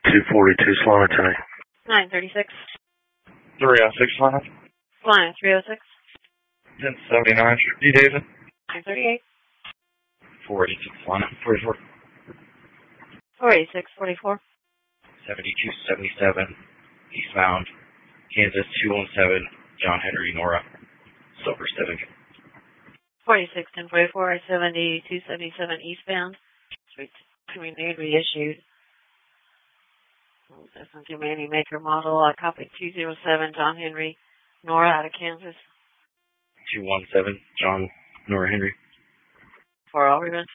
242 Solana tonight. 936. 306 Solana. Solana 306. 1079 D David. 938. 486 Solana. 44. 486, 44. 7277 eastbound. Kansas 217 John Henry Nora. Silver Civic. 46, 1044, 7277 eastbound. They reissued. Doesn't give me any maker model. I copied 207 John Henry Nora out of Kansas. 217 John Nora Henry. For all revenge.